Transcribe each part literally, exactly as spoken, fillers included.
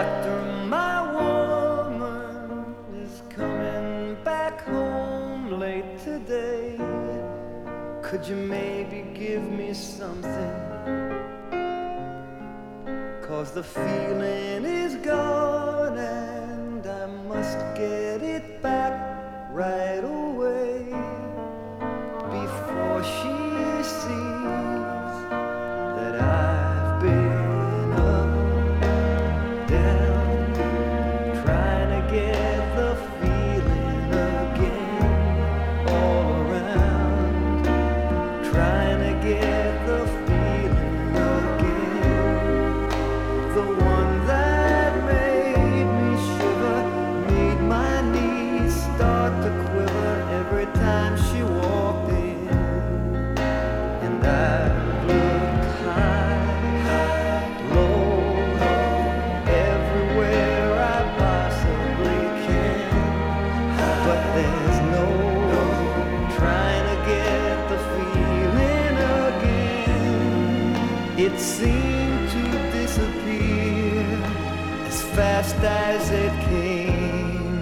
Doctor, my woman is coming back home late today. Could you maybe give me something? 'Cause the feeling is gone and I must get it back right away before she sees that I've been up, down, trying to get the feeling again, all around, trying to get the feeling again, the one that made me shiver, made my knees start to quiver every time she walked in. And I look high, low, everywhere I possibly can, but there's no trying to get the feeling again. It seemed to disappear as fast as it came.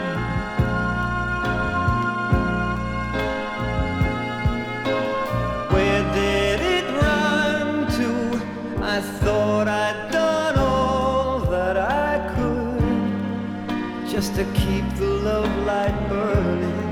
Where did it run to? I thought I'd done all that I could just to keep the love light burning.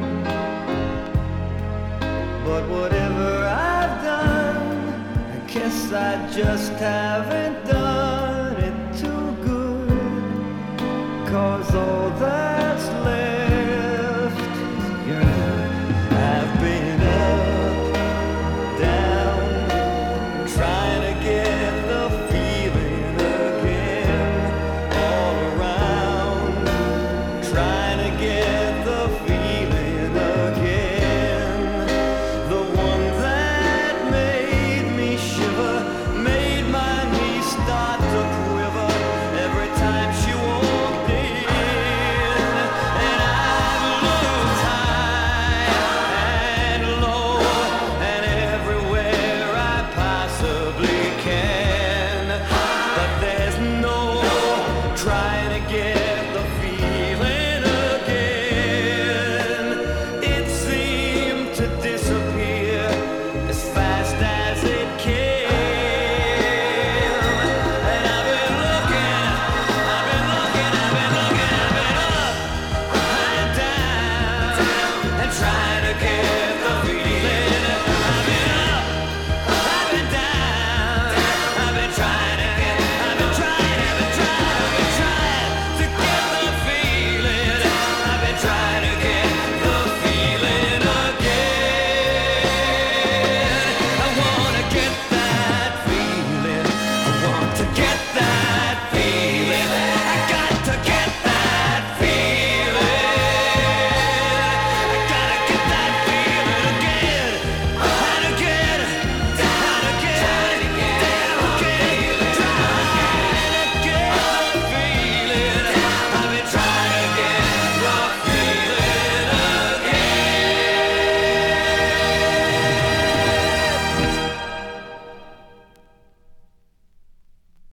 But whatever I've done, I guess I just haven't done it too good. 'Cause all that's left is yearning. I've been up, down, trying to get the feeling again, all around, trying to get the feeling again, the one that made me shiver, made my knees start to quiver every time she walked in. And I've looked high and low and everywhere I possibly can, but there's no trying to get the feeling again. It seemed to disappear as fast as it came. And I've been looking, I've been looking, I've been looking, I've been up and down and trying to get